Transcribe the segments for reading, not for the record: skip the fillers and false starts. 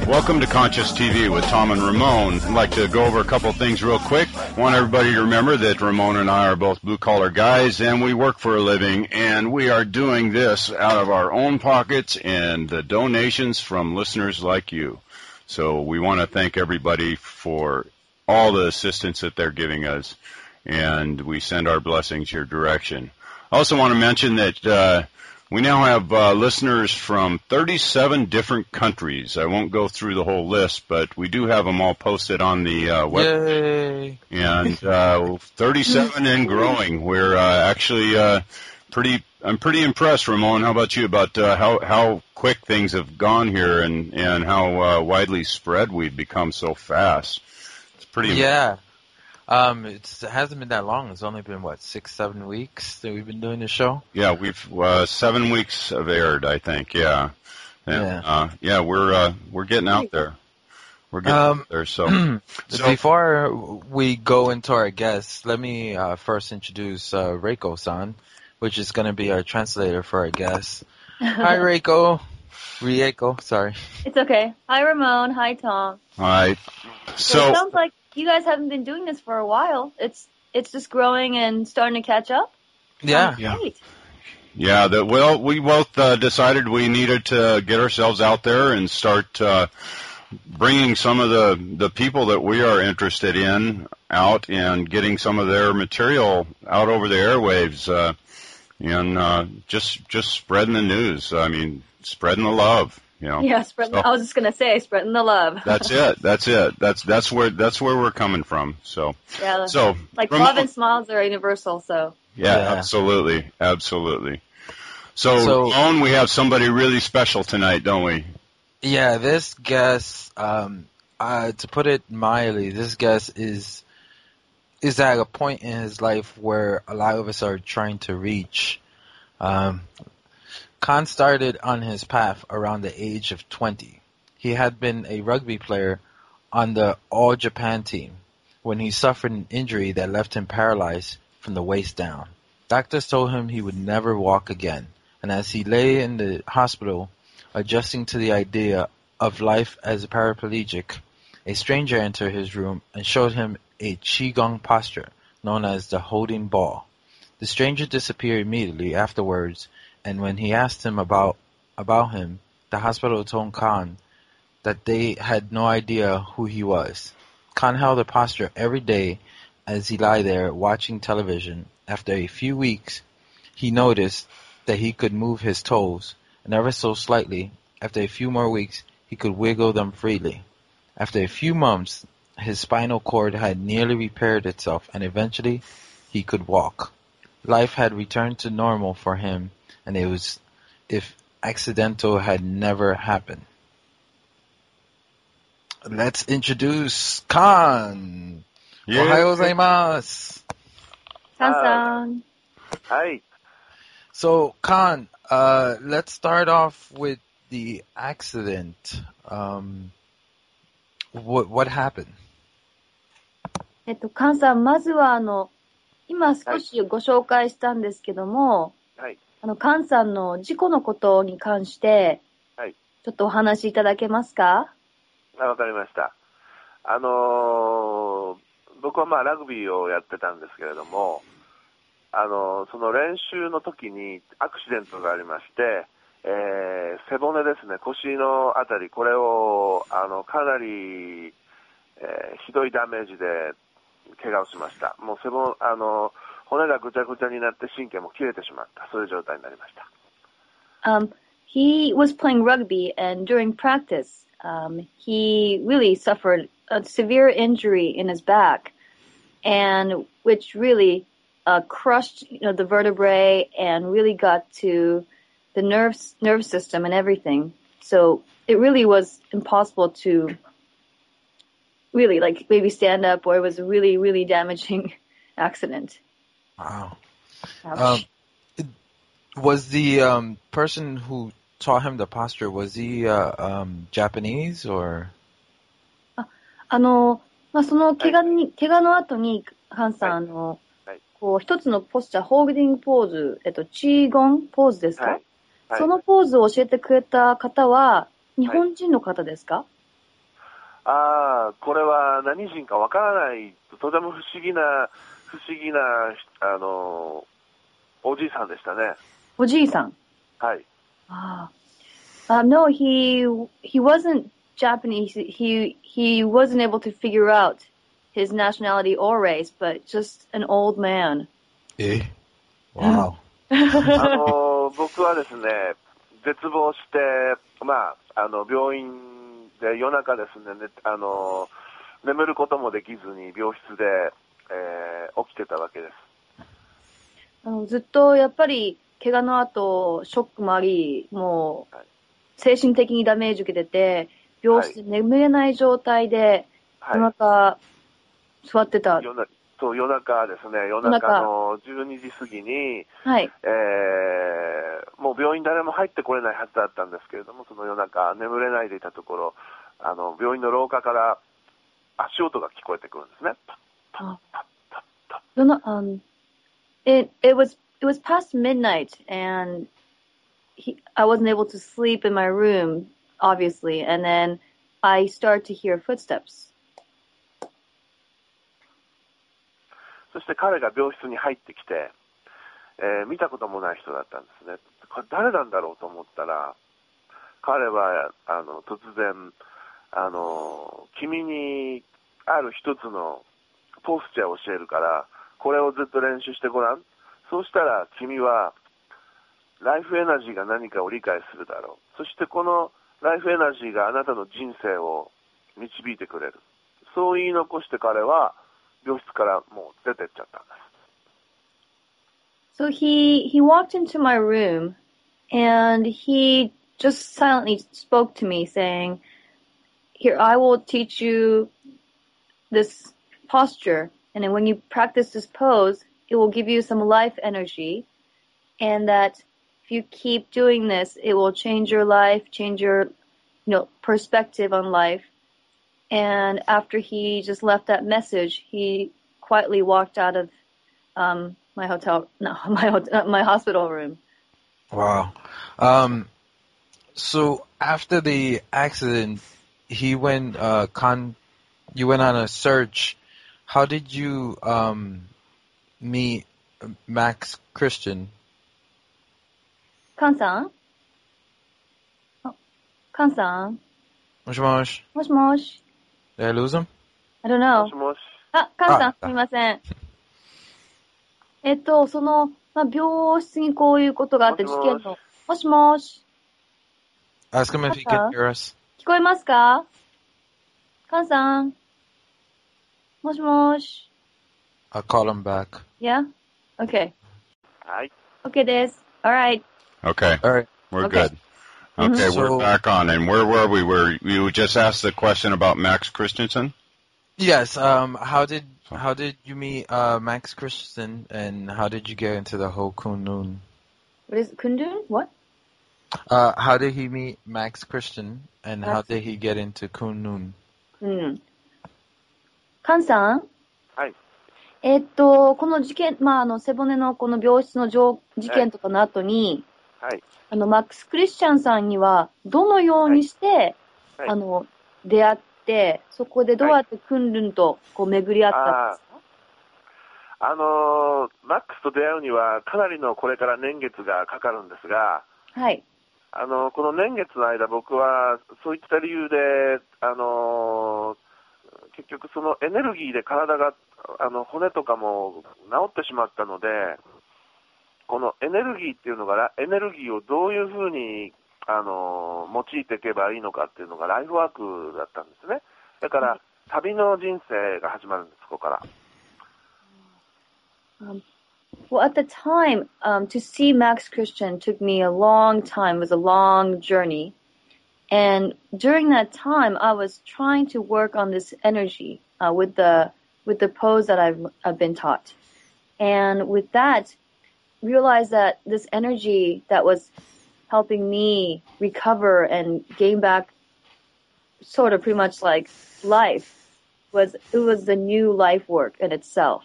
Welcome to Conscious TV with Tom and Ramon. I'd like to go over a couple things real quick. I want everybody to remember that Ramon and I are both blue-collar guys, and we work for a living, and we are doing this out of our own pockets and the donations from listeners like you. So we want to thank everybody for all the assistance that they're giving us, and we send our blessings your direction. I also want to mention that we now have listeners from 37 different countries. I won't go through the whole list, but we do have them all posted on the web. Yay! And 37 and growing. We're actually I'm pretty impressed, Ramon. How about you? About how quick things have gone here and how widely spread we've become so fast. It's pretty amazing. Yeah. It hasn't been that long. It's only been, 6-7 weeks that we've been doing the show? Yeah, we've 7 weeks have aired, I think. Yeah. And, we're getting out there. We're getting out there. So before we go into our guests, let me first introduce Reiko-san, which is going to be our translator for our guests. Hi, Reiko. Rieko, sorry. It's okay. Hi, Ramon. Hi, Tom. Hi. So it sounds like you guys haven't been doing this for a while. It's just growing and starting to catch up. Yeah. Great. Yeah. We both decided we needed to get ourselves out there and start bringing some of the people that we are interested in out and getting some of their material out over the airwaves and just spreading the news. I mean, spreading the love. You know. Yeah, I was just gonna say, spreading the love. That's it. That's where we're coming from. So yeah. So Ramon, love and smiles are universal. So yeah. Absolutely. So Ramon, we have somebody really special tonight, don't we? Yeah, this guest, to put it mildly, this guest is at a point in his life where a lot of us are trying to reach. Khan started on his path around the age of 20. He had been a rugby player on the All-Japan team when he suffered an injury that left him paralyzed from the waist down. Doctors told him he would never walk again, and as he lay in the hospital adjusting to the idea of life as a paraplegic, a stranger entered his room and showed him a Qigong posture known as the holding ball. The stranger disappeared immediately afterwards, and when he asked him about him, the hospital told Khan that they had no idea who he was. Khan held the posture every day as he lay there watching television. After a few weeks, he noticed that he could move his toes, and ever so slightly. After a few more weeks, he could wiggle them freely. After a few months, his spinal cord had nearly repaired itself, and eventually he could walk. Life had returned to normal for him, and it was if accidental had never happened. Let's introduce Khan. Yeah. Ohayou gozaimasu. Khan-san. Hi. So, Khan, let's start off with the accident. What happened? カンさん、まずは今少しご紹介したんですけども、 はい。 カンさんの事故のことに関して、 はい。 ちょっとお話しいただけますか？ わかりました。僕はラグビーをやってたんですけれども、その練習の時にアクシデントがありまして、背骨ですね、腰のあたり、これをかなり、ひどいダメージで怪我をしました。もう骨がぐちゃぐちゃになって神経も切れてしまった、そういう状態になりました。 He was playing rugby, and during practice, he really suffered a severe injury in his back, and which really crushed, the vertebrae and really got to the nerve system and everything. So it really was impossible to really maybe stand up, or it was a really, really damaging accident. Wow. Was the person who taught him the posture, was he Japanese or? その怪我の後に、ハンさん、こう、一つのポスチャー、ホールディングポーズ、チーゴンポーズですか？はい。そのポーズを教えてくれた方は、日本人の方ですか？ これは何人かわからない、とても不思議な、おじいさんでしたね。 おじいさん。 はい。 No, he wasn't Japanese. He wasn't able to figure out his nationality or race, but just an old man. Wow. 僕はですね、絶望して、病院で夜中ですね、眠ることもできずに病室で、起きてたわけです。 ずっとやっぱり怪我の後、ショックもあり、もう精神的にダメージ受けてて、病室で眠れない状態で、夜中座ってた。 夜中ですね、夜中の12時過ぎに、もう病院誰も入ってこれないはずだったんですけれども、その夜中眠れないでいたところ、病院の廊下から足音が聞こえてくるんですね。 It was past midnight and I wasn't able to sleep in my room, obviously, and then I start to hear footsteps. そして彼が病室に入ってきて、見たこともない人だったんですね。これ誰なんだろうと思ったら、彼は突然君にある一つのポスチャーを教えるから、これをずっと練習してごらん。そうしたら君はライフエナジーが何かを理解するだろう。そしてこのライフエナジーがあなたの人生を導いてくれる。そう言い残して彼は病室からもう出てっちゃったんです。 So he walked into my room and he just silently spoke to me saying, "Here, I will teach you this posture, and then when you practice this pose, it will give you some life energy, and that if you keep doing this, it will change your life, change your, perspective on life." And after he just left that message, he quietly walked out of my hospital room. Wow. So after the accident, you went on a search. How did you meet Max Christian? カンさん？カンさん？ もしもし。 もしもし。 Did I lose him? I don't know. もしもし。 カンさん、すみません。病室にこういうことがあって、事件の。もしもし。 Ask him if he can hear us. 聞こえますか？カンさん。もしもし。 I'll call him back. Yeah? Okay. はい。 Okay です。Alright. Okay. All right. We're good. Okay, we're back on. And where were we? You just asked the question about Max Christensen? Yes. How did you meet Max Christensen, and how did you get into the whole Kunlun? What is Kundun? What? How did he meet Max Christian, and how did he get into Kunlun? カンさん？ はい。 この事件、背骨のこの病室の事件とかの後に、 はい。 マックス・クリスチャンさんには、どのようにして、出会って、そこでどうやってクンルンと巡り合ったんですか？ マックスと出会うには、かなりのこれから年月がかかるんですが、 はい。 この年月の間、僕はそういった理由で、結局そのエネルギーで体が、骨とかも治ってしまったので、このエネルギーっていうのが、エネルギーをどういうふうに、用いていけばいいのかっていうのがライフワークだったんですね。だから、旅の人生が始まるんです、ここから。 Well, at the time, to see Max Christian took me a long time. It was a long journey. And during that time, I was trying to work on this energy, with the pose that I've been taught. And with that, realized that this energy that was helping me recover and gain back sort of pretty much like life was the new life work in itself.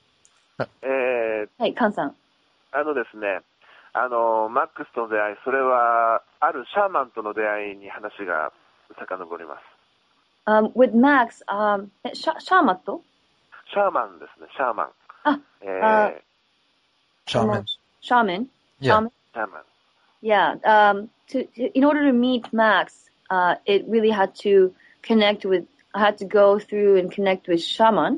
はい、カンさん。 ですね、マックスとの出会い、それは、あるシャーマンとの出会いに話が遡ります。 With Max, シャーマットシャーマンですね、シャーマン。 あ、 Shaman. Shaman. Yeah. Shaman. シャーマン。 Yeah. In order to meet Max, it really had to connect with. I had to go through and connect with Shaman.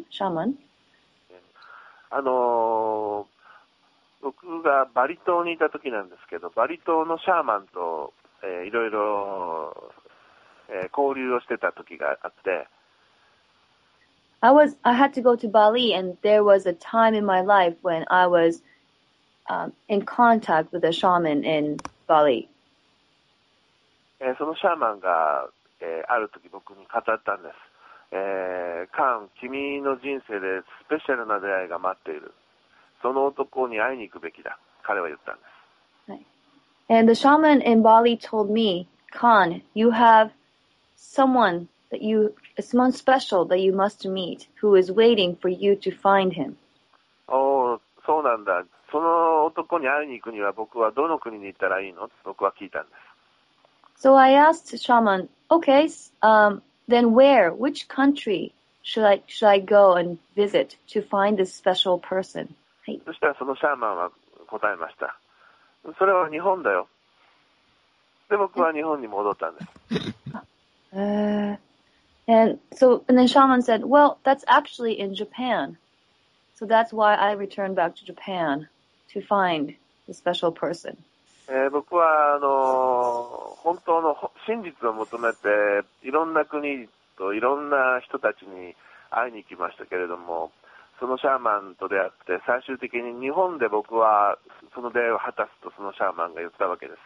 僕がバリ島にいた時なんですけど、バリ島のシャーマンと、いろいろ、交流をしてた時があって、 I had to go to Bali, and there was a time in my life when I was in contact with a shaman in Bali. そのシャーマンが、ある時僕に語ったんです。カン、君の人生でスペシャルな出会いが待っている。その男に会いに行くべきだ。彼は言ったんです。 And the shaman in Bali told me, Khan, you have someone special that you must meet who is waiting for you to find him. そうなんだ。その男に会いに行くには僕はどの国に行ったらいいの？僕は聞いたんです。 So I asked the shaman, okay, then which country should I go and visit to find this special person? そしたらそのシャーマンは答えました。それは日本だよ。で、僕は日本に戻ったんです。 And then shaman said, well, that's actually in Japan. So that's why I returned back to Japan to find the special person. 僕は、本当の真実を求めて、いろんな国といろんな人たちに会いに行きましたけれども、そのシャーマンと出会って、最終的に日本で僕はその出会いを果たすとそのシャーマンが言ったわけです。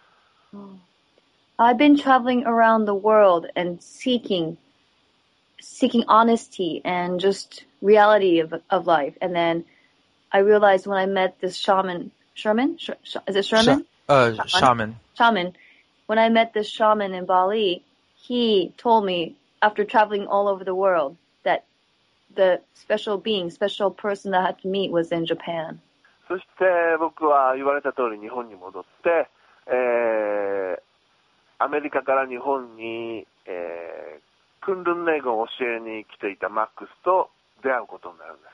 I've been traveling around the world and seeking honesty and just reality of life. And then I realized when I met this Sherman? Is it Sherman? Shaman. Shaman. When I met this shaman in Bali, he told me after traveling all over the world that the special person that I had to meet was in Japan. そして僕は言われた通り日本に戻って、アメリカから日本に、クンルンネイゴンを教えに来ていたマックスと出会うことになるんです。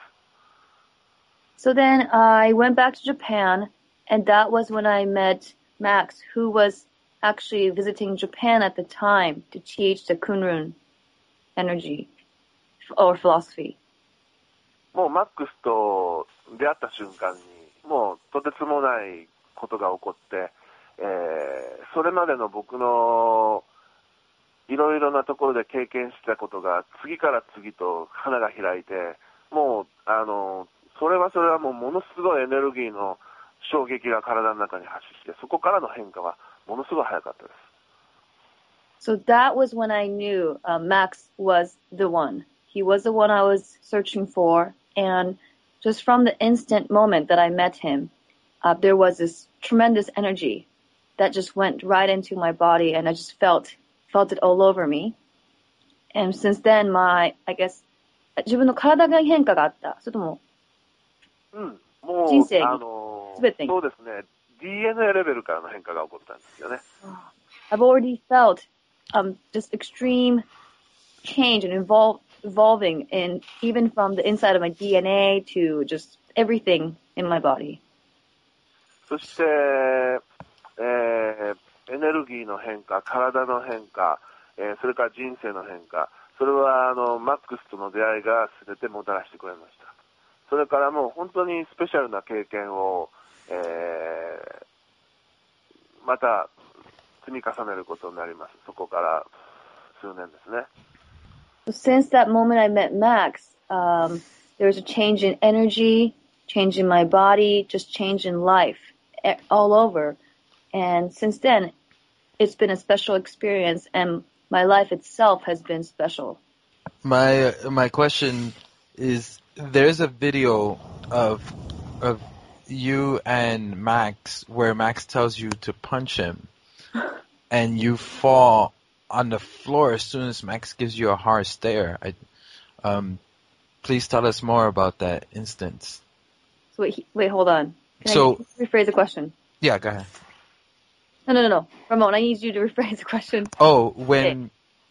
So then I went back to Japan, and that was when I met Max, who was actually visiting Japan at the time to teach the Kunrun energy or philosophy. もうマックスと出会った瞬間に、もうとてつもないことが起こって、それまでの僕のいろいろなところで経験したことが次から次と花が開いて、もうそれはもうものすごいエネルギーの衝撃が体の中に走って、そこからの変化はものすごい早かったです。 So that was when I knew Max was the one. He was the one I was searching for, and just from the instant moment that I met him, there was this tremendous energy that just went right into my body, and I just felt it all over me. And since then, I guess, 自分の体が変化があった。それとも、 もう人生に全てに。 そうですね。DNA レベルからの変化が起こったんですよね。 I've already felt just extreme change and evolving in even from the inside of my DNA to just everything in my body. そして、エネルギーの変化、体の変化、それから人生の変化、それはマックスとの出会いが全てもたらしてくれました。それからもう本当にスペシャルな経験を、また積み重ねることになります。そこから数年ですね。 Since that moment I met Max, there was a change in energy, change in my body, just change in life all over. And since then, it's been a special experience, and my life itself has been special. My question is, there's a video of you and Max where Max tells you to punch him, and you fall on the floor as soon as Max gives you a hard stare. Please tell us more about that instance. So wait, hold on. Can I rephrase the question? Yeah, go ahead. No. Ramon, I need you to rephrase the question. Oh, when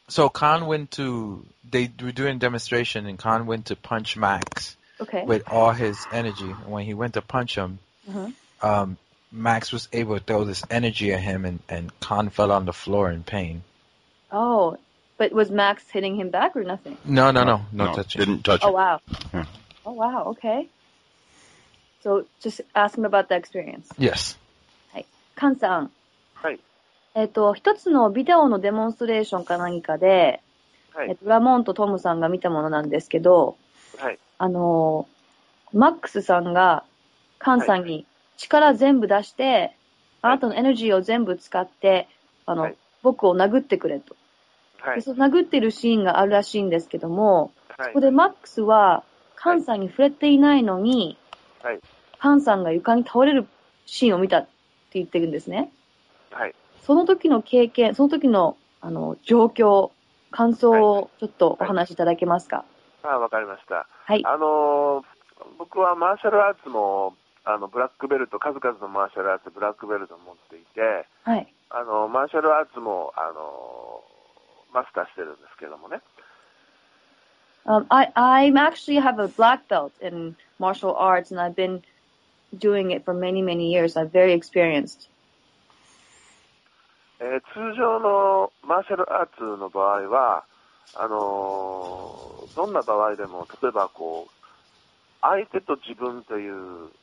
So Khan went to, they were doing a demonstration and Khan went to punch Max Okay. with all his energy. And when he went to punch him, Max was able to throw this energy at him and Khan fell on the floor in pain. Oh, but was Max hitting him back or nothing? No touching. Didn't touch Oh, it. wow. Yeah. Oh, wow. Okay. So just ask him about the experience. Yes. はい。カンさん。 はい。 一つのビデオのデモンストレーションか何かで、 はい。 ラモンとトムさんが見たものなんですけど、 はい。 マックスさんがカンさんに力全部出して、あなたのエネルギーを全部使って、僕を殴ってくれと。で、その殴ってるシーンがあるらしいんですけども、そこでマックスはカンさんに触れていないのに、カンさんが床に倒れるシーンを見たって言ってるんですね。 はい。 その時の経験、その時の、状況、感想をちょっとお話しいただけますか？ わかりました。 はい。 僕はマーシャルアーツも、ブラックベルト、数々のマーシャルアーツ、ブラックベルトを持っていて、 はい。 マーシャルアーツも、マスターしてるんですけどもね。 I actually have a black belt in martial arts and I've been doing it for many, many years. I'm very experienced. 通常のマーシャルアーツの場合は、どんな場合でも、例えばこう、相手と自分という、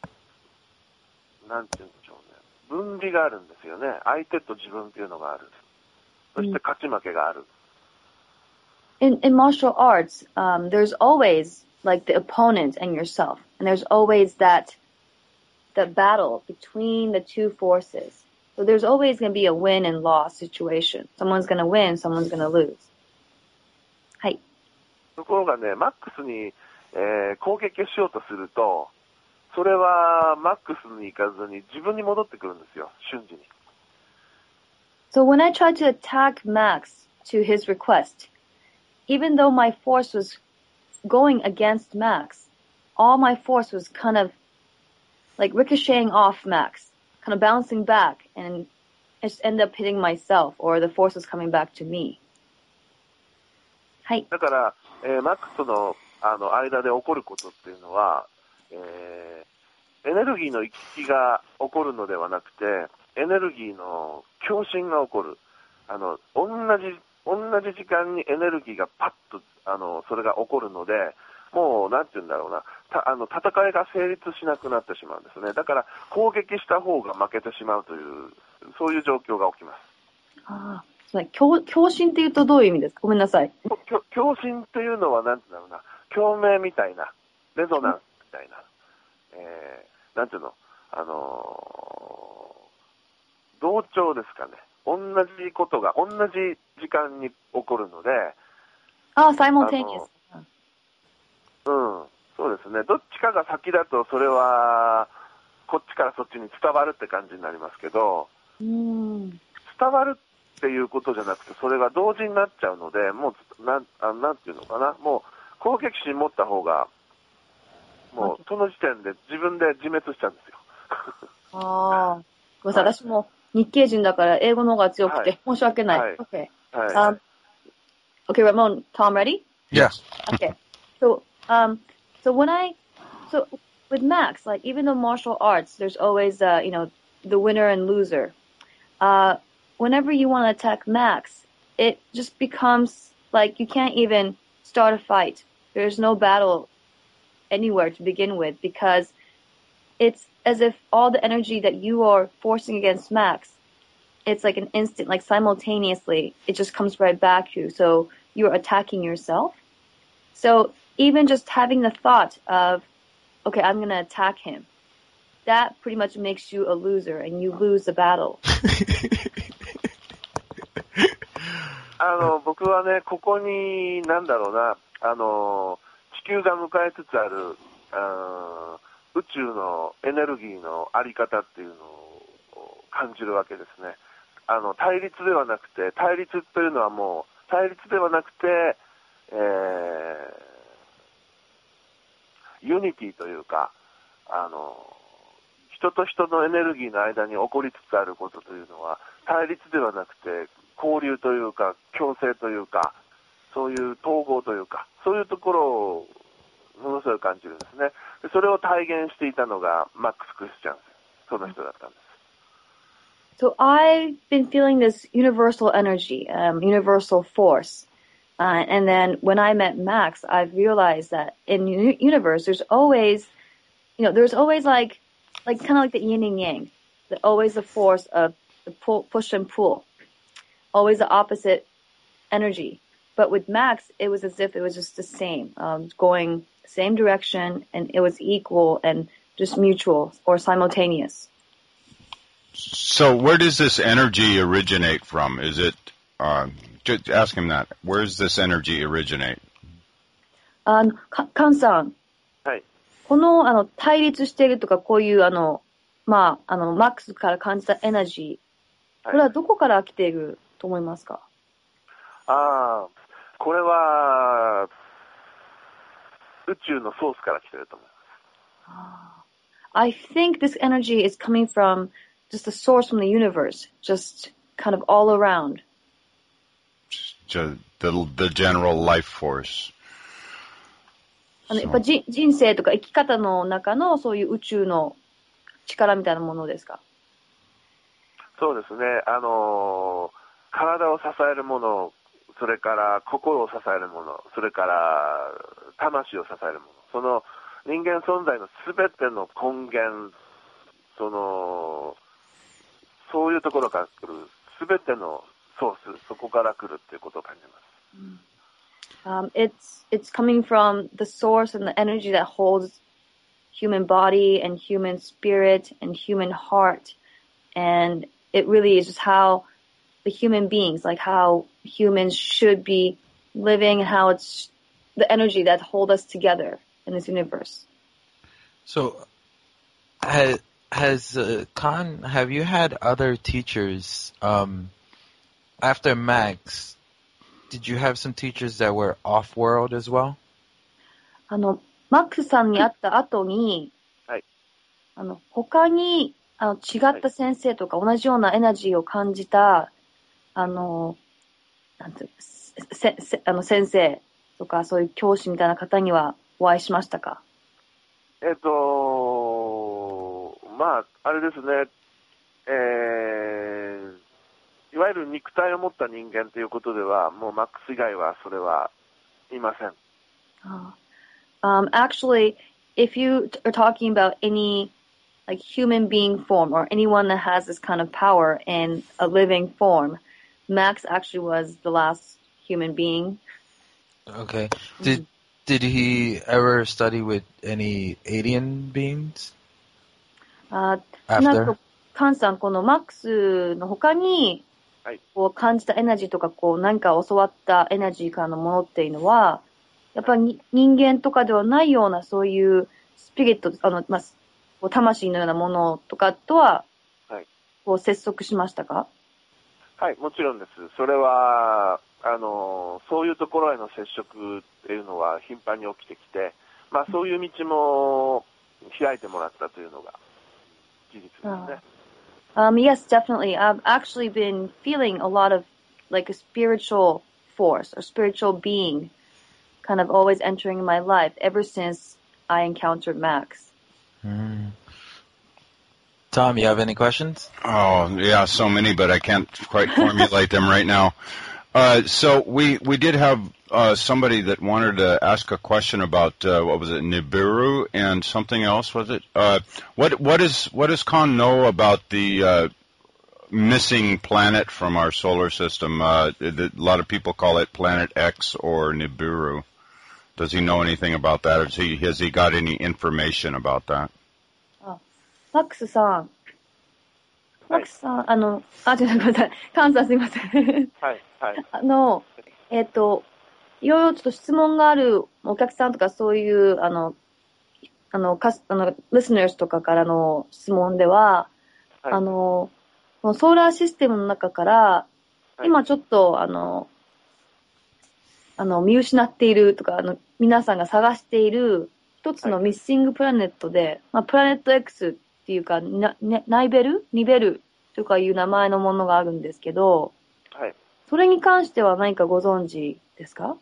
なんて言うんでしょうね。分離があるんですよね。相手と自分というのがある。そして勝ち負けがある。 In martial arts, there's always like the opponent and yourself. And there's always that battle between the two forces. So there's always going to be a win and loss situation. Someone's going to win, someone's going to lose. はい。 ところがね、マックスに、攻撃しようとすると、それはマックスに行かずに自分に戻ってくるんですよ、瞬時に。 So when I tried to attack Max to his request, even though my force was going against Max, all my force was kind of like ricocheting off Max, kind of bouncing back, and I just ended up hitting myself, or the force was coming back to me. はい。 だから、マックスとの、間で起こることっていうのは、エネルギーの行き来が起こるのではなくて、エネルギーの共振が起こる。同じ時間にエネルギーがパッと、それが起こるので、もう、なんて言うんだろうな、戦いが成立しなくなってしまうんですね。だから、攻撃した方が負けてしまうという、そういう状況が起きます。 ああ、共振って言うとどういう意味ですか？ごめんなさい。 共振というのは、なんて言うんだろうな、共鳴みたいな、レゾナンスみたいな、なんていうの、同調ですかね。同じことが同じ時間に起こるので、 simultaneous。 そうですね。どっちかが先だと、それは、こっちからそっちに伝わるって感じになりますけど、伝わるっていうことじゃなくて、それが同時になっちゃうので、もう、なんていうのかな、もう、攻撃心持った方が、もう、その時点で自分で自滅しちゃうんですよ。 ああ。ごめんなさい、私も日系人だから英語の方が強くて、申し訳ない。Okay. Okay, Ramon, Tom, ready? Yes. Okay. So with Max, like even though martial arts, there's always, the winner and loser. Whenever you want to attack Max, it just becomes like you can't even start a fight. There's no battle anywhere to begin with because it's as if all the energy that you are forcing against Max, it's like an instant, like simultaneously, it just comes right back to you. So you're attacking yourself. So even just having the thought of, okay, I'm going to attack him, that pretty much makes you a loser and you lose the battle. 僕はね、ここに、なんだろうな、地球が迎えつつある、宇宙のエネルギーのあり方っていうのを感じるわけですね。対立ではなくて、対立というのはもう、対立ではなくて、ユニティというか、人と人のエネルギーの間に起こりつつあることというのは、対立ではなくて、 交流というか、共生というか、そういう統合というか、そういうところをものすごい感じるんですね。でそれを体現していたのがマックス・クリスチャン、その人だったんです。 So I've been feeling this universal energy, universal force. And then when I met Max, I've realized that in universe, there's always, there's always like kind of like the yin and yang, always the force of the push and pull, always the opposite energy. But with Max, it was as if it was just the same, going same direction, and it was equal and just mutual or simultaneous. So where does this energy originate from? Is it, just ask him that. Where does this energy originate? カンさん。 はい。 この、対立しているとか、こういう、マックスから感じたエナジー、これはどこから来ていると思いますか？ これは、宇宙のソースから来ていると思います。 I think this energy is coming from just the source from the universe, just kind of all around. The general life force. やっぱ人生とか生き方の中のそういう宇宙の力みたいなものですか？ そうですね。体を支えるもの、それから心を支えるもの、それから魂を支えるもの、その人間存在のすべての根源、そういうところから来るすべてのソース、そこから来るっていうことを感じます。 It's coming from the source and the energy that holds human body and human spirit and human heart, and it really is just how the human beings, like how humans should be living, and how it's the energy that hold us together in this universe. So, Khan, have you had other teachers after Max? Did you have some teachers that were off-world as well? マックスさんに会った後に、 はい。 他に違った先生とか同じようなエナジーを感じたなんて先生とかそういう教師みたいな方にはお会いしましたか？ あれですね、いわゆる肉体を持った人間ということでは、もうマックス以外はそれはいません。 Actually, if you are talking about any like human being form or anyone that has this kind of power in a living form, Max actually was the last human being. Okay. Did he ever study with any alien beings? After? カンさん、このマックスの他に、こう感じたエナジーとか、こう何か教わったエナジーからのものっていうのは、やっぱり人間とかではないようなそういうスピリット、魂のようなものとかとは、こう接続しましたか？ はい、もちろんです。それは、そういうところへの接触っていうのは頻繁に起きてきて、そういう道も開いてもらったというのが事実ですね。 Yes, definitely. I've actually been feeling a lot of like a spiritual force or spiritual being kind of always entering my life ever since I encountered Max. Tom, you have any questions? Oh, yeah, so many, but I can't quite formulate them right now. So we did have somebody that wanted to ask a question about what was it, Nibiru and something else, was it? What does Khan know about the missing planet from our solar system? A lot of people call it Planet X or Nibiru. Does he know anything about that, or has he got any information about that? マックスさん、ごめんなさい。カンさんすいません。 はい、はい。 いろいろちょっと質問があるお客さんとかそういう、listeners とかからの質問では、ソーラーシステムの中から、今ちょっと、見失っているとか、皆さんが探している一つのミッシングプラネットで、プラネット X っていうか、ニベルとかいう名前のものがあるんですけど、 それに関しては何かご存知ですか？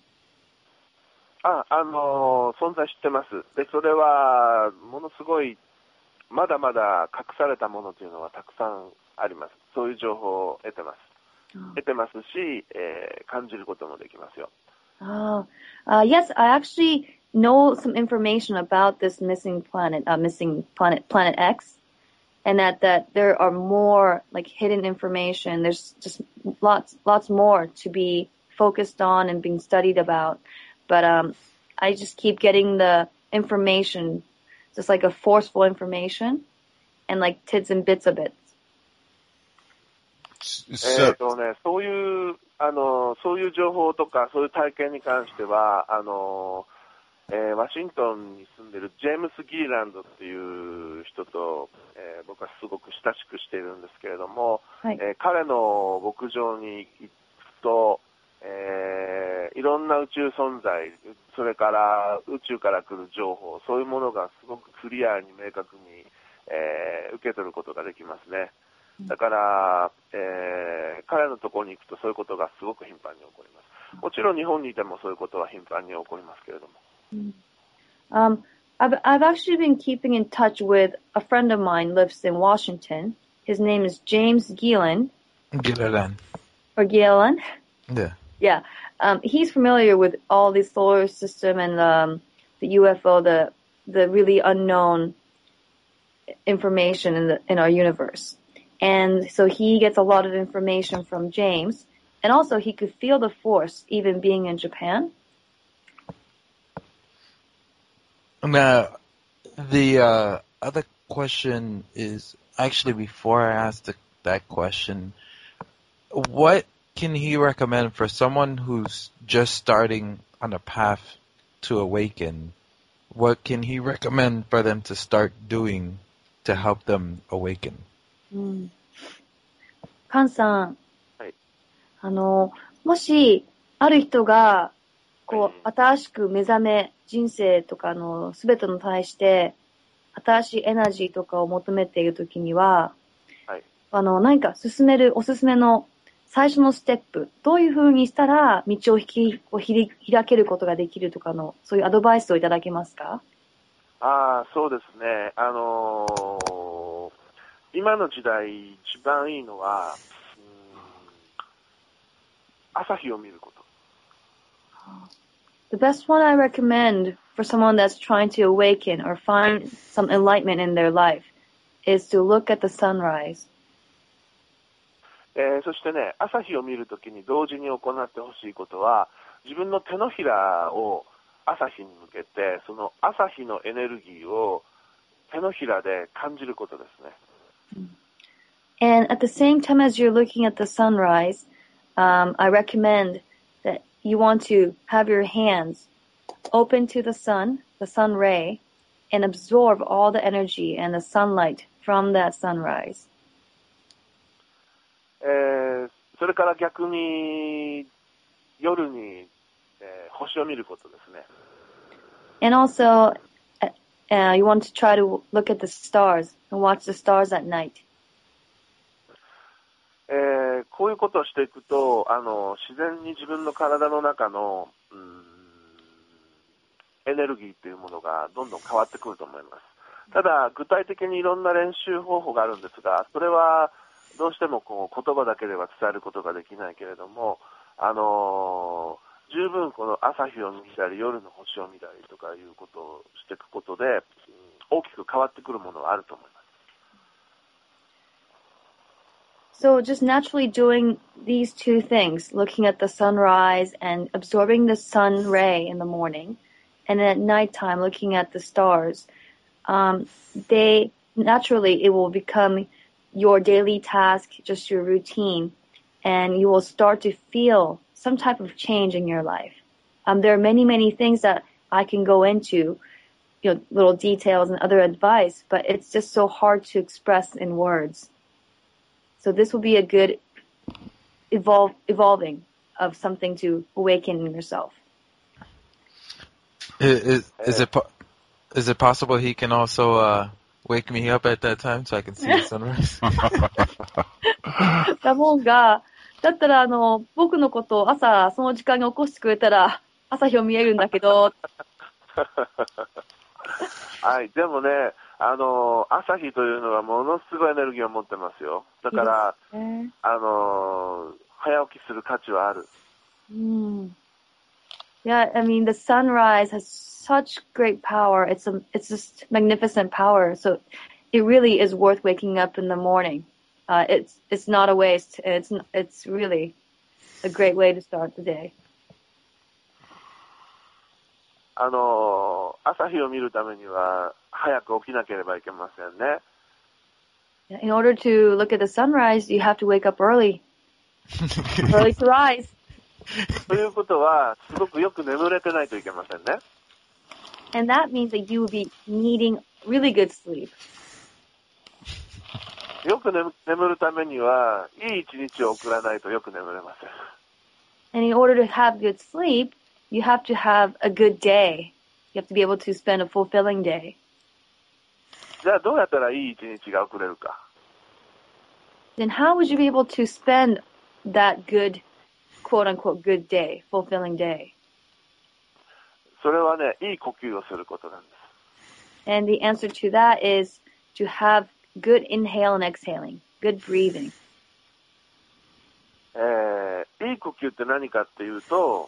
存在知ってます。で、それは、ものすごい、まだまだ隠されたものというのはたくさんあります。そういう情報を得てます。得てますし、感じることもできますよ。 Yes, I actually know some information about this missing planet X, and that there are more like hidden information. There's just lots more to be focused on and being studied about. But I just keep getting the information, just like a forceful information, and like tits and bits of it. そういう情報とか、そういう体験に関しては、ワシントンに住んでるジェームス・ギーランドっていう人と、僕はすごく親しくしているんですけれども、 はい、 彼の牧場に行くと、いろんな宇宙存在、それから宇宙から来る情報、そういうものがすごくクリアに明確に、受け取ることができますね。だから、彼のところに行くとそういうことがすごく頻繁に起こります。もちろん日本にいてもそういうことは頻繁に起こりますけれども。 I've actually been keeping in touch with a friend of mine lives in Washington. His name is James Gillen. Gilliland. Or Gillen? Yeah. Yeah. He's familiar with all the solar system and the UFO, the really unknown information in our universe. And so he gets a lot of information from James. And also he could feel the force even being in Japan. Now, the other question is, actually before I ask that question, what can he recommend for someone who's just starting on a path to awaken? What can he recommend for them to start doing to help them awaken? カンさん、 はい、 もしある人がこう新しく目覚め、人生とかのすべてに対して新しいエナジーとかを求めているときには、 はい、 何かおすすめの最初のステップ、どういう風にしたら道を開けることができるとかの、そういうアドバイスをいただけますか？ そうですね。今の時代一番いいのは、朝日を見ること。 The best one I recommend for someone that's trying to awaken or find some enlightenment in their life is to look at the sunrise. そしてね、朝日を見るときに同時に行ってほしいことは、自分の手のひらを朝日に向けて、その朝日のエネルギーを手のひらで感じることですね。 And at the same time as you're looking at the sunrise, I recommend that you want to have your hands open to the sun ray, and absorb all the energy and the sunlight from that sunrise. それから逆に夜に、星を見ることですね。 And also, you want to try to look at the stars and watch the stars at night. こういうことをしていくと、自然に自分の体の中の、エネルギーというものがどんどん変わってくると思います。ただ、具体的にいろんな練習方法があるんですが、それはどうしてもこう言葉だけでは伝えることができないけれども、十分この朝日を見たり夜の星を見たりとかいうことをしていくことで、大きく変わってくるものはあると思います。 So just naturally doing these two things, looking at the sunrise and absorbing the sun ray in the morning, and at nighttime looking at the stars, it will become your daily task, just your routine, and you will start to feel some type of change in your life. There are many, many things that I can go into, little details and other advice, but it's just so hard to express in words. So this will be a good evolving of something to awaken in yourself. Is it possible he can also wake me up at that time so I can see the sunrise? ラモンがだったら僕のことを朝その時間に起こしてくれたら朝日を見えるんだけど。 はい、でもね、朝日というのはものすごいエネルギーを持ってますよ。だから、 いいですね。 早起きする価値はある。 Yeah, I mean, the sunrise has such great power. It's just magnificent power. So it really is worth waking up in the morning. It's not a waste. It's really a great way to start the day. 朝日を見るためには早く起きなければいけませんね。 In order to look at the sunrise, you have to wake up early. Early to rise. ということは、すごくよく眠れてないといけませんね。 And that means that you will be needing really good sleep. よく眠るためには、いい一日を送らないとよく眠れません。 And in order to have good sleep, you have to have a good day. You have to be able to spend a fulfilling day. じゃあどうやったらいい一日が送れるか。 Then how would you be able to spend that good, quote-unquote, good day, fulfilling day? それはね、いい呼吸をすることなんです。 And the answer to that is to have good inhale and exhaling, good breathing. いい呼吸って何かっていうと、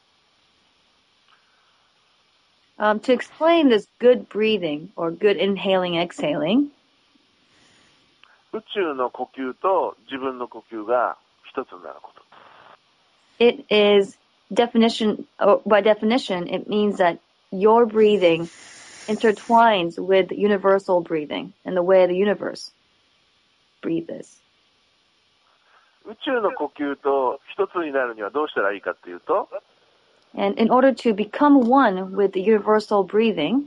To explain this good breathing or good inhaling, exhaling, 宇宙の呼吸と自分の呼吸が一つになること。 it is by definition, it means that your breathing intertwines with universal breathing and the way the universe breathes. 宇宙の呼吸と一つになるにはどうしたらいいかっていうと、 And in order to become one with the universal breathing,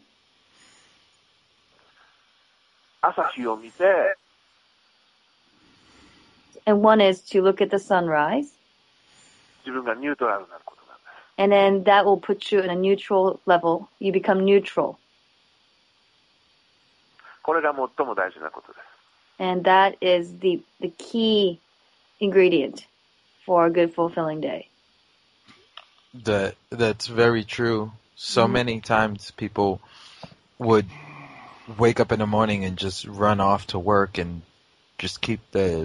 朝日を見て、 and one is to look at the sunrise, 自分がニュートラルになることなんです。 and then that will put you in a neutral level. You become neutral. これが最も大事なことです。 And that is the key ingredient for a good, fulfilling day. That's very true. So many times people would wake up in the morning and just run off to work and just keep the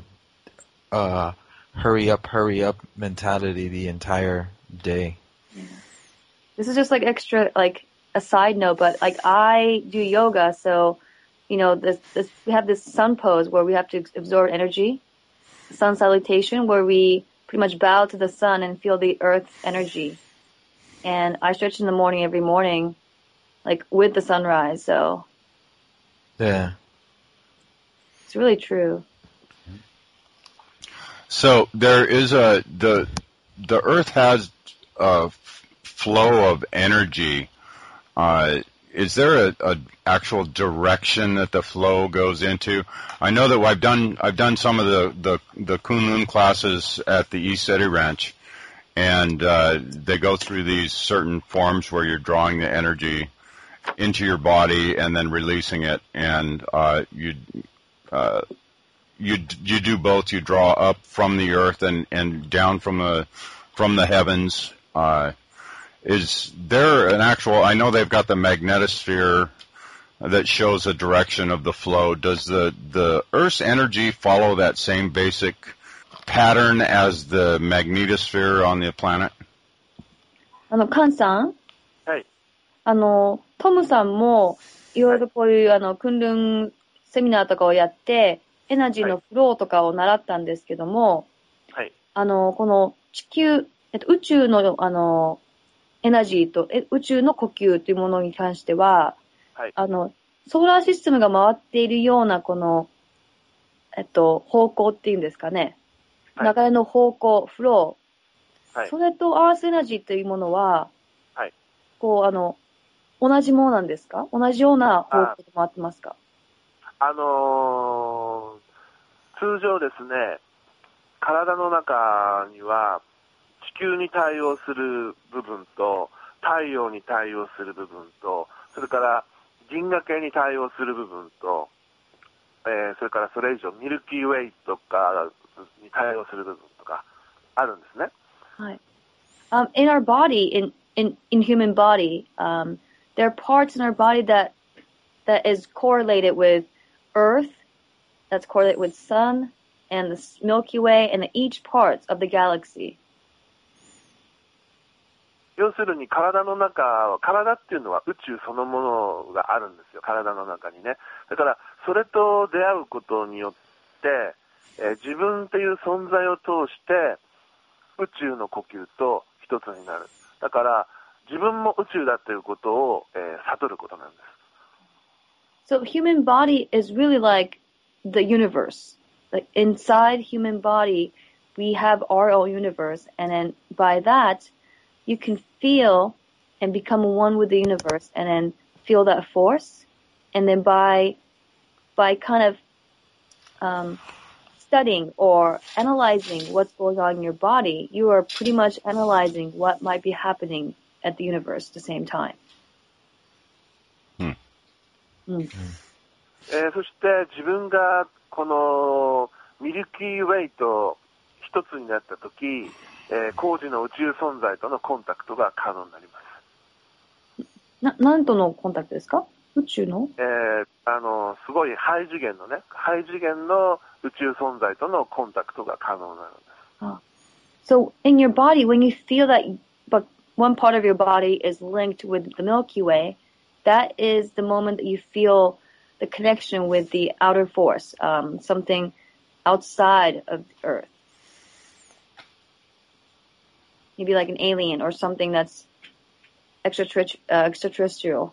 hurry up mentality the entire day. This is just like extra, like a side note, but like I do yoga, so we have this sun pose where we have to absorb energy, sun salutation, where we pretty much bow to the sun and feel the earth's energy. And I stretch in the morning every morning, like with the sunrise, so. Yeah. It's really true. So there is the Earth has a flow of energy. Is there a actual direction that the flow goes into? I know that I've done some of the Kunlun classes at the East City Ranch, and they go through these certain forms where you're drawing the energy into your body and then releasing it, and you do both. You draw up from the earth and down from the heavens. Is there an actual? I know they've got the magnetosphere that shows the direction of the flow. Does the Earth's energy follow that same basic pattern as the magnetosphere on the planet? カンさん、 はい。 トムさんもいろいろこういう訓練セミナーとかをやってエナジーのフローとかを習ったんですけども、 はい。 この地球、宇宙のエナジーと宇宙の呼吸というものに関しては、 はい。 ソーラーシステムが回っているようなこの方向っていうんですかね。 はい、 流れの方向、フロー。 はい。 それとアースエナジーというものは、 はい。 こう、同じものなんですか？同じような方向で回ってますか？ 通常ですね、体の中には地球に対応する部分と太陽に対応する部分と、それから銀河系に対応する部分と、それからそれ以上ミルキーウェイとかに対応する部分とか、 あるんですね。 はい。In our body, in human body, there are parts in our body that is correlated with Earth, that's correlated with Sun, and the Milky Way, and each part of the galaxy. 要するに体っていうのは宇宙そのものがあるんですよ、体の中にね。だからそれと出会うことによって、自分っていう存在を通して宇宙の呼吸と一つになる。だから自分も宇宙だということを、悟ることなんです。 So human body is really like the universe. Like inside human body, we have our own universe, and then by that, you can feel and become one with the universe, and then feel that force, and then by kind of studying or analyzing what's going on in your body, you are pretty much analyzing what might be happening at the universe at the same time. そして自分がこのミルキーウェイと一つになったとき、工事の宇宙存在とのコンタクトが可能になります。 何とのコンタクトですか？宇宙の？ すごいハイ次元の宇宙存在とのコンタクトが可能なのです。 So in your body, when you feel that, but one part of your body is linked with the Milky Way, that is the moment that you feel the connection with the outer force, something outside of Earth. Maybe like an alien or something that's extraterrestrial.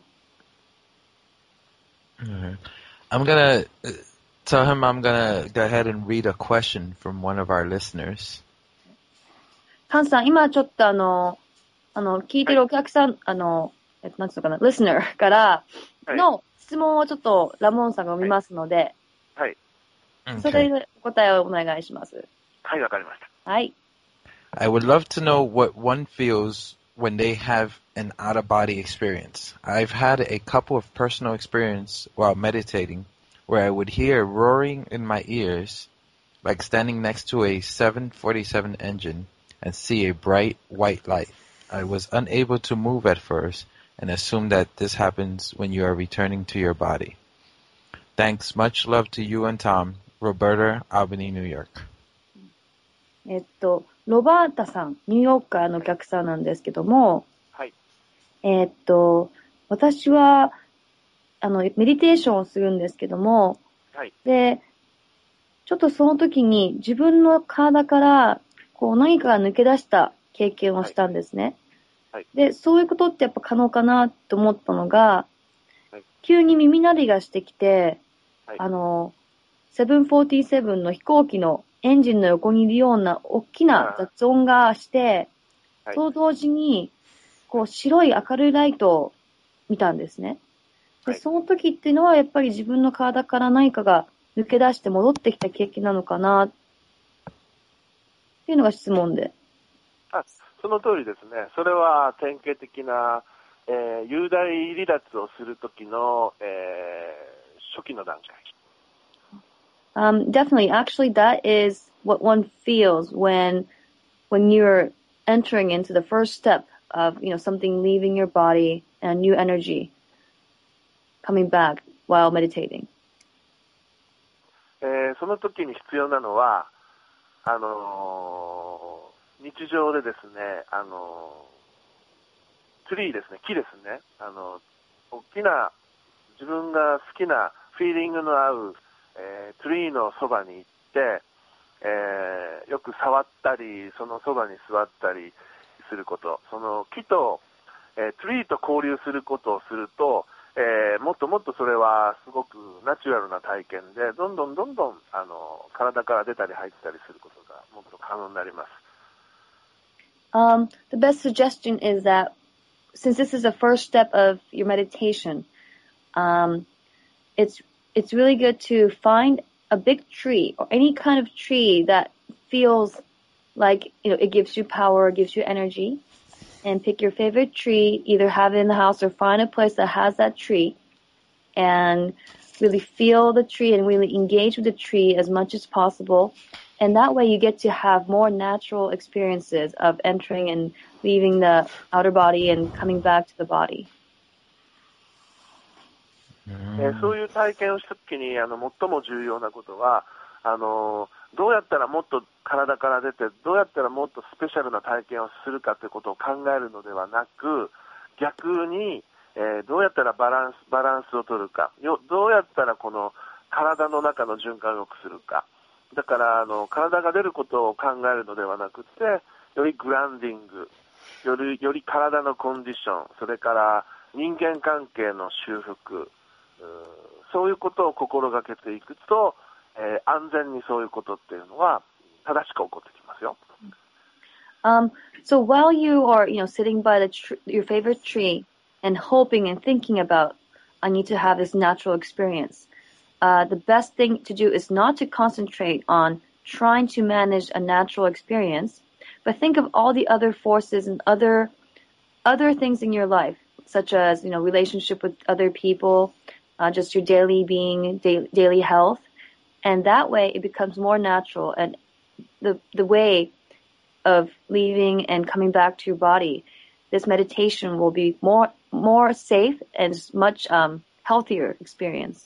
Mm-hmm. I'm gonna tell him I'm gonna go ahead and read a question from one of our listeners. カンさん、今ちょっと聞いてるお客さん、なんつうのかな、listener からの質問をちょっとラモンさんが読みますので、 はい。 それでお答えをお願いします。 はい、わかりました。 はい。 I would love to know what one feels when they have an out-of-body experience. I've had a couple of personal experiences while meditating where I would hear roaring in my ears, like standing next to a 747 engine and see a bright white light. I was unable to move at first and assumed that this happens when you are returning to your body. Thanks. Much love to you and Tom. Roberta, Albany, New York. ロバータさん、ニューヨークからのお客さんなんですけども、 はい。 私は、メディテーションをするんですけども、 はい。 で、ちょっとその時に自分の体から、何かが抜け出した経験をしたんですね。 はい。 で、そういうことってやっぱ可能かなと思ったのが、 はい、 急に耳鳴りがしてきて、 はい、 747の飛行機のエンジンの横にいるような大きな雑音がして、 はい、 と同時に、白い明るいライトを見たんですね。で、その時っていうのはやっぱり自分の体から何かが抜け出して戻ってきた経験なのかなっていうのが質問で。 その通りですね。それは典型的な、幽体離脱をする時の、初期の段階。 Definitely. Actually, that is what one feels when you're entering into the first step of, something leaving your body and new energy coming back while meditating. その時に必要なのは、日常でですね、ツリーですね、木ですね、大きな自分が好きなフィーリングの合うツリーのそばに行って、よく触ったり、そのそばに座ったりすること、その木と、ツリーと交流することをすると、もっともっとそれはすごくナチュラルな体験で、どんどん体から出たり入ったりすることがもっと可能になります。 The best suggestion is that since this is the first step of your meditation, it's really good to find a big tree or any kind of tree that feels like, it gives you power, gives you energy, and pick your favorite tree, either have it in the house or find a place that has that tree and really feel the tree and really engage with the tree as much as possible And that way you get to have more natural experiences of entering and leaving the outer body and coming back to the body. そういう体験をしたときに最も重要なことはどうやったらもっと体から出てどうやったらもっとスペシャルな体験をするかということを考えるのではなく逆に、どうやったらバランスを取るかどうやったらこの体の中の循環を良くするかだから体が出ることを考えるのではなくてよりグランディングより体のコンディションそれから人間関係の修復そういうことを心がけていくと、安全にそういうことっていうのは正しく起こってきますよ。 So while you are, sitting by your favorite tree and hoping and thinking about, I need to have this natural experience, the best thing to do is not to concentrate on trying to manage a natural experience, but think of all the other forces and other things in your life, such as, relationship with other people, just your daily being, daily health. And that way it becomes more natural and the way of leaving and coming back to your body, this meditation will be more safe and much healthier experience.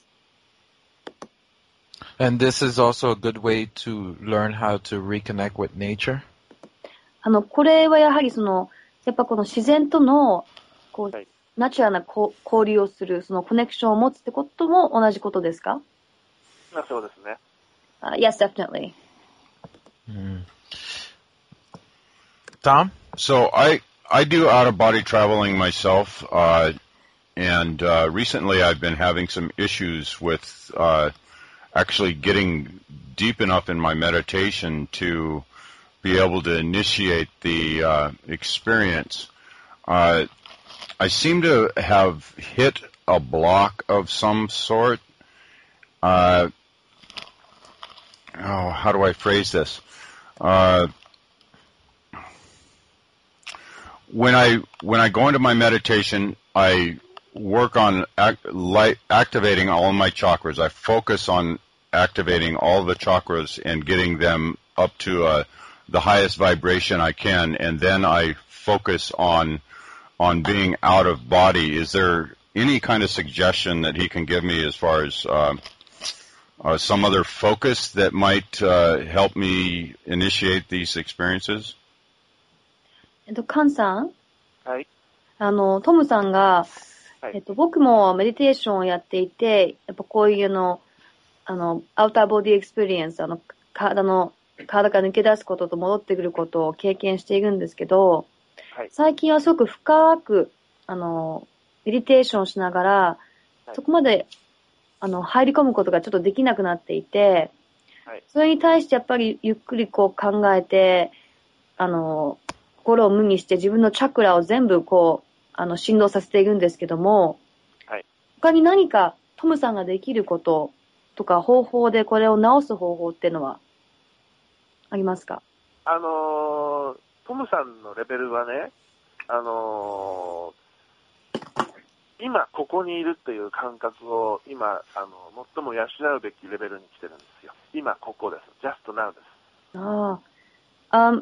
And this is also a good way to learn how to reconnect with nature? これはやはりやっぱこの自然とのナチュラルな交流をする、そのコネクションを持つってことも同じことですか？ そうですね。 Yes, definitely. Tom? So I do out-of-body traveling myself, and recently I've been having some issues with actually getting deep enough in my meditation to be able to initiate the experience. I seem to have hit a block of some sort. How do I phrase this? When I go into my meditation, I work on activating all of my chakras. I focus on activating all the chakras and getting them up to the highest vibration I can, and then I focus on being out of body. Is there any kind of suggestion that he can give me as far as some other focus that might help me initiate these experiences? カンさん、 はい。 トムさんが、 はい、 僕もメディテーションをやっていて、やっぱこういうアウターボディエクスペリエンス、体から抜け出すことと戻ってくることを経験しているんですけど、 はい、 最近はすごく深く、メディテーションをしながら、はい、そこまで、入り込むことがちょっとできなくなっていて、はい、それに対してやっぱりゆっくり考えて、心を無にして自分のチャクラを全部振動させているんですけども、はい、他に何かトムさんができることとか方法でこれを治す方法っていうのはありますか？ トムさんのレベルはね、今ここにいるっていう感覚を今最も養うべきレベルに来てるんですよ。今ここです。just now です。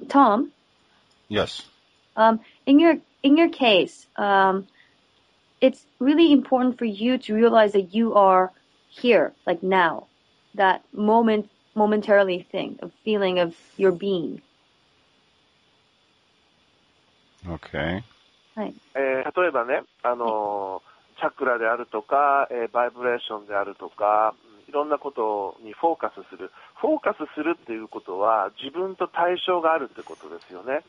Tom? Yes. In your case, it's really important for you to realize that you are here, like now, that momentarily thing, a feeling of your being. Okay. はい。 例えばね、チャクラであるとか、バイブレーションであるとか、いろんなことにフォーカスする。フォーカスするっていうことは自分と対象があるってことですよね。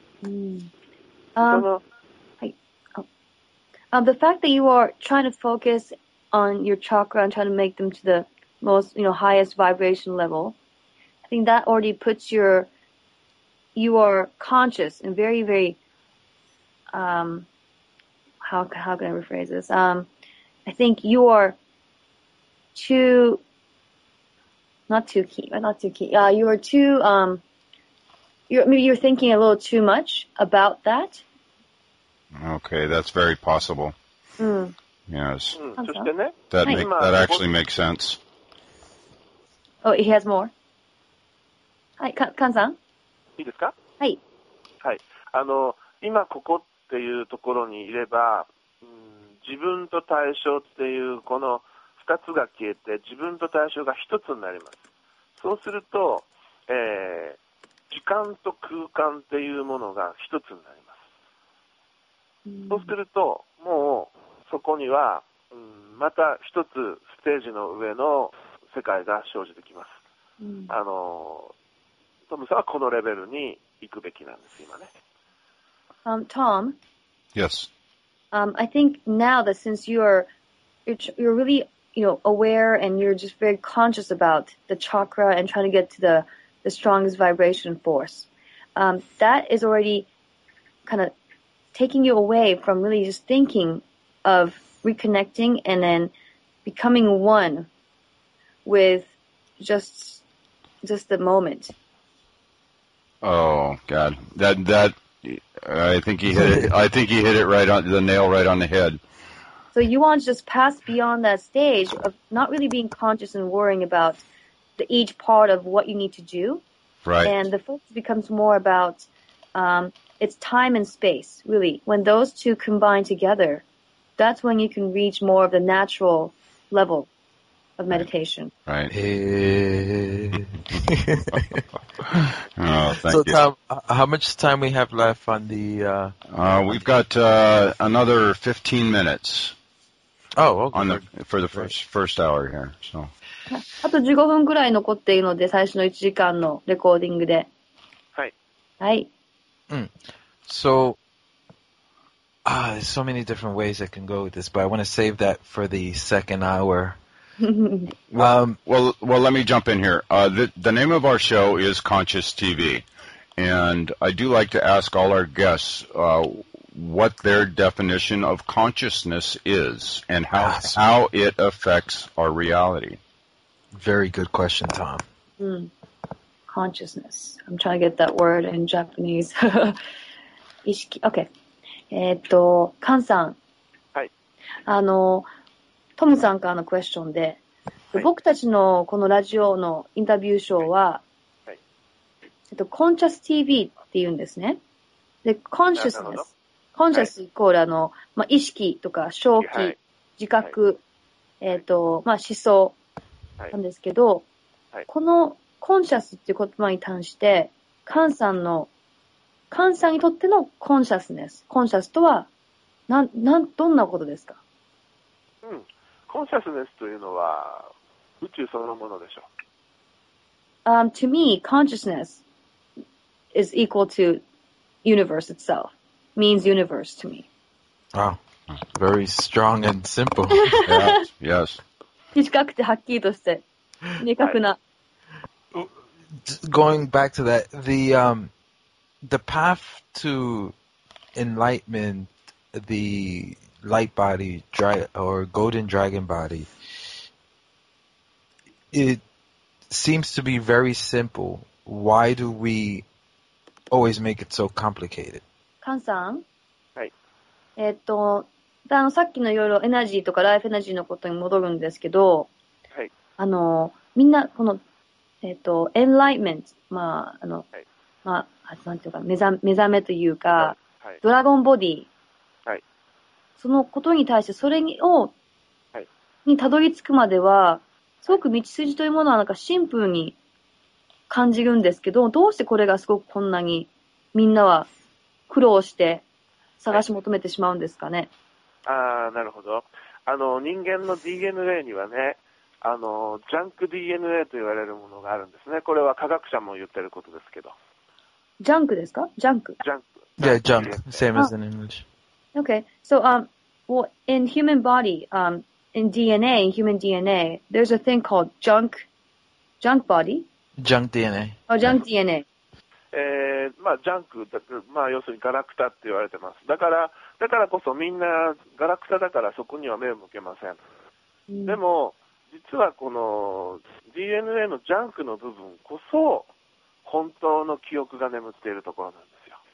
はい。The fact that you are trying to focus on your chakra and trying to make them to the most, highest vibration level, I think that already puts you are conscious and very, very, how can I rephrase this? I think you are not too keen. You are too, maybe you're thinking a little too much about that. Okay, that's very possible. Yes. That actually makes sense. Oh, he has more? はい、カンさんいいですか？ はい。 はい。今ここっていうところにいれば、自分と対象っていうこの2つが消えて自分と対象が1つになります。そうすると、時間と空間っていうものが1つになります。そうすると、もうそこには、また1つステージの上の世界が生じてきます。トムさんはこのレベルに行くべきなんです、今ね。 Tom? Yes. I think now that since you're really, aware and you're just very conscious about the chakra and trying to get to the strongest vibration force, that is already kind of taking you away from really just thinking of reconnecting and then becoming one with just the moment. Oh God, that I think he hit it. I think he hit it right on the nail, right on the head. So you want to just pass beyond that stage of not really being conscious and worrying about each part of what you need to do. Right. And the focus becomes more about it's time and space, really. When those two combine together, that's when you can reach more of the natural level of meditation. Right. Oh, thank you. Tom, how much time we have left on the? We've got another 15 minutes. Oh, okay. For the first hour here. So. あと15分くらい残っているので、最初の1時間のレコーディングで。 はい。 はい。 So, there's so many different ways I can go with this, but I want to save that for the second hour. Well, let me jump in here. The name of our show is Conscious TV, and I do like to ask all our guests what their definition of consciousness is and how it affects our reality. Very good question, Tom. Consciousness. I'm trying to get that word in Japanese. 意識。OK。カンさん。 はい。 トムさんからのクエスチョンで、はい、僕たちのこのラジオのインタビューショーは、はい、コンシャス TV って言うんですね。で、コンシャスネス。コンシャスイコール意識とか正気、はい、自覚、はい、思想なんですけど、はい、このコンシャスっていう言葉に関して、カンさんにとってのコンシャスネス。コンシャスとは、どんなことですか？ コンシャスネスというのは宇宙そのものでしょう。 To me, consciousness is equal to universe itself. Means universe to me. Wow. Very strong and simple. Yes. 短くてはっきりとして、明確な。 Going back to that, the path to enlightenment, the light body or golden dragon body, it seems to be very simple. Why do we always make it so complicated? カンさん？ はい。 さっきのいろいろエナジーとかライフエナジーのことに戻るんですけど、 はい。 みんなこのenlightenment、なんていうか目覚めというか、はい、ドラゴンボディ、 はい、 そのことに対してそれにたどり着くまでは、すごく道筋というものはなんかシンプルに感じるんですけど、どうしてこれがすごくこんなにみんなは苦労して探し求めてしまうんですかね。 なるほど。人間の DNA にはね、ジャンク DNA と言われるものがあるんですね。これは科学者も言ってることですけど。 ジャンクですか？ジャンク。 Yeah, junk. Same as in English. Okay. So, well, in human body, in human DNA, there's a thing called junk body? Junk DNA. Oh, junk DNA. ジャンク、要するにガラクタって言われてます。だからこそみんなガラクタだからそこには目を向けません。でも、実はこの DNA のジャンクの部分こそ、本当の記憶が眠っているところなん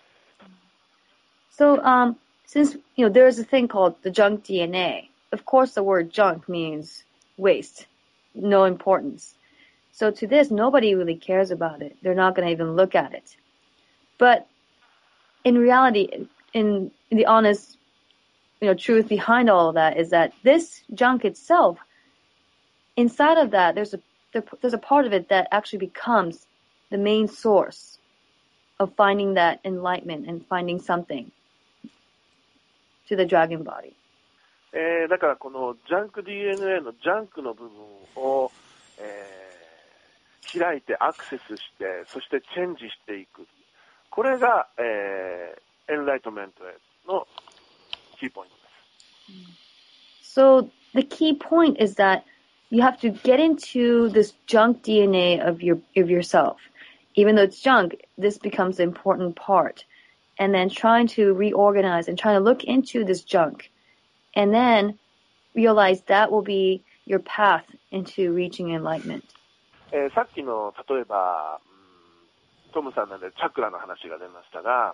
ですよ。 So, since, there's a thing called the junk DNA, of course the word junk means waste, no importance. So to this, nobody really cares about it. They're not going to even look at it. But in reality, in the honest, truth behind all of that is that this junk itself, inside of that, there's a part of it that actually becomes the main source of finding that enlightenment and finding something to the dragon body. だからこのジャンク DNA のジャンクの部分を、開いてアクセスして、そしてチェンジしていく。これが、エンライトメントへのキーポイントです。 So the key point is that you have to get into this junk DNA of yourself. Even though it's junk, this becomes an important part. And then trying to reorganize and trying to look into this junk. And then realize that will be your path into reaching enlightenment. さっきの例えば、トムさんなんでチャクラの話が出ましたが、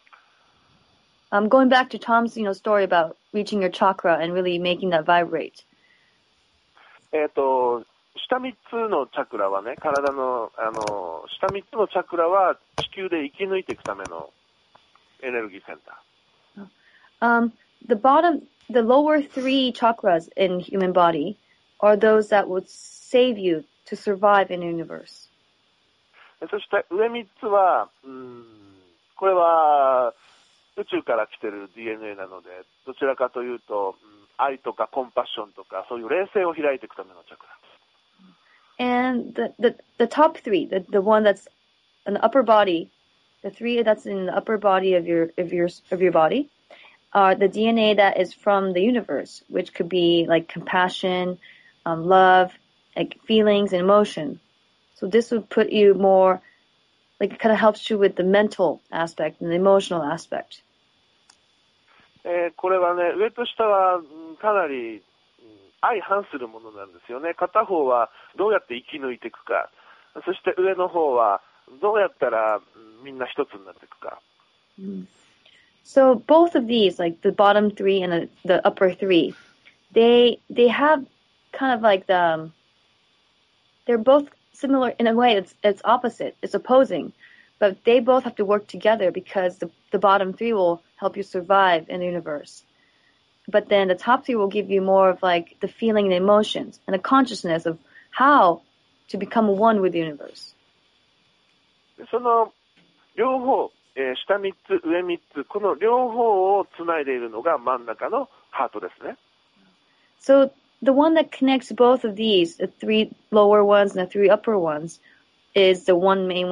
going back to Tom's story about reaching your chakra and really making that vibrate. 下3つのチャクラはね、体の下3つのチャクラは地球で生き抜いていくためのエネルギーセンター。 The lower 3 chakras in human body are those that would save you to survive in the universe. そして上3つは、これは宇宙から来てる DNA なので、どちらかというと、愛とかコンパッションとか、そういう霊性を開いていくためのチャクラ。 And the top 3, the one that's in the upper body, the 3 that's in the upper body of your body, are the DNA that is from the universe, which could be like compassion, love, like feelings and emotion. So this would put you more, like it kind of helps you with the mental aspect and the emotional aspect. これはね、上と下はかなり相反するものなんですよね。片方はどうやって生き抜いていくか、そして上の方はどうやったらみんな一つになっていくか。 So both of these, like the bottom 3 and the upper 3, they have kind of like they're both similar in a way. It's opposite. It's opposing, but they both have to work together because the bottom 3 will help you survive in the universe. But then the top 3 will give you more of like the feeling and emotions and the consciousness of how to become one with the universe. その両方、下3つ、上3つ、この両方をつないでいるのが真ん中のハートですね。 So the one that connects both of these, the 3 lower ones and the 3 upper ones, is the main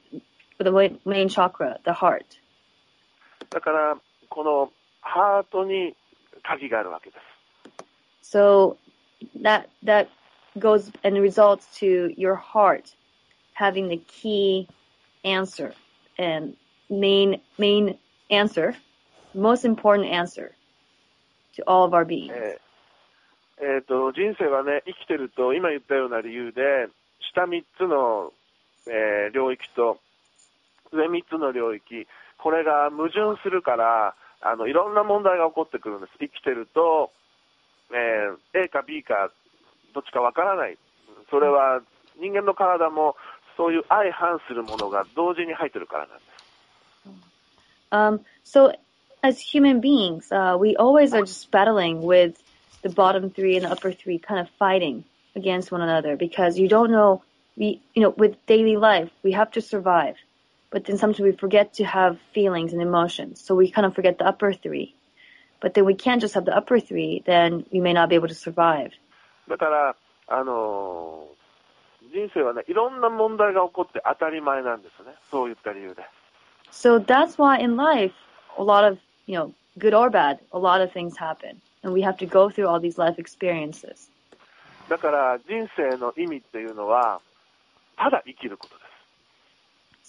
main chakra, the heart. だからこのハートに鍵があるわけです。 So that goes and results to your heart having the key answer and main answer, most important answer to all of our beings. 人生はね、生きてると今言ったような理由で下3つの、領域と上3つの領域、これが矛盾するからいろんな問題が起こってくるんです。生きてると、A か B かどっちかわからない。それは人間の体もそういう相反するものが同時に入ってるからなんです。 So as human beings, we always are just battling with the bottom 3 and the upper 3 kind of fighting against one another because you don't know, with daily life, we have to survive. But then sometimes we forget to have feelings and emotions. So we kind of forget the upper 3. But then we can't just have the upper 3, then we may not be able to survive. だから、人生はね、いろんな問題が起こって当たり前なんですね。そういった理由で。 So that's why in life, a lot of, good or bad, a lot of things happen. And we have to go through all these life experiences. だから人生の意味っていうのは、ただ生きることです。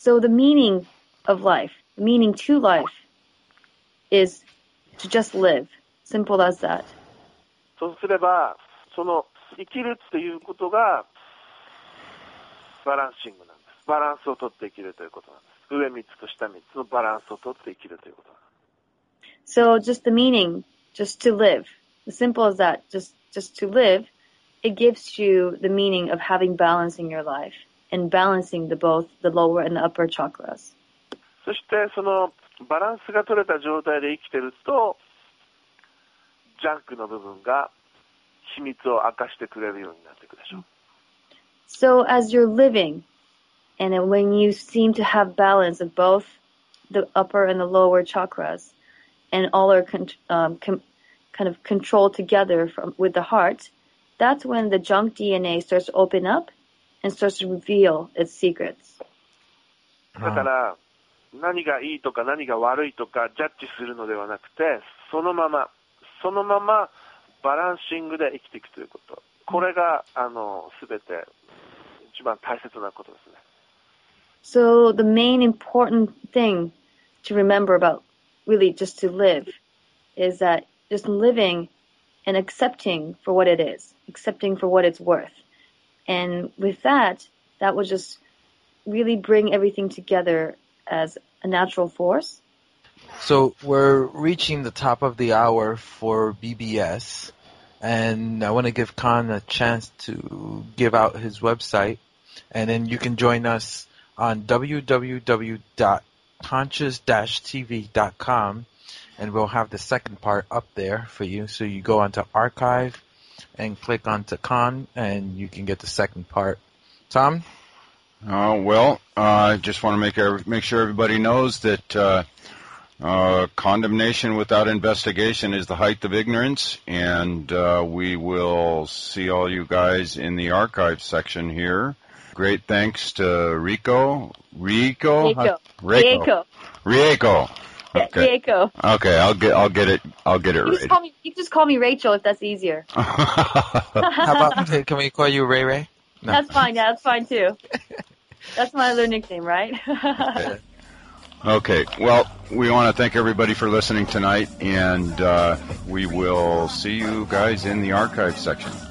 So the meaning of life, the meaning to life is to just live. Simple as that. そうすれば、その生きるっていうことがバランシングなんです。バランスをとって生きるということなんです。上3つと下3つのバランスをとって生きるということなんです。 So just the meaning, just to live. As simple as that, just to live it gives you the meaning of having balance in your life and balancing both the lower and the upper chakras. そしてそのバランスが取れた状態で生きてると、ジャンクの部分が秘密を明かしてくれるようになっていくでしょう。 So as you're living, and when you seem to have balance of both the upper and the lower chakras, and all are kind of controlled together with the heart, that's when the junk DNA starts to open up and starts to reveal its secrets. だから何がいいとか何が悪いとかジャッジするのではなくて、そのままバランシングで生きていくということ。これが全て一番大切なことですね。 So the main important thing to remember about really just to live is that just living and accepting for what it is, accepting for what it's worth. And with that will just really bring everything together as a natural force. So we're reaching the top of the hour for BBS, and I want to give Khan a chance to give out his website, and then you can join us on www.conscious-tv.com, and we'll have the second part up there for you. So you go onto archive and click onto Khan, and you can get the second part. Tom? I just want to make sure everybody knows that condemnation without investigation is the height of ignorance, and we will see all you guys in the archive section here. Great thanks to Rieko. Rieko. Okay. Rieko. Okay, I'll get it right. You can just call me Rachel if that's easier. How about, can we call you Ray Ray? No. That's fine. Yeah, that's fine too. That's my other nickname, right? Okay. Well, we want to thank everybody for listening tonight, and we will see you guys in the archive section.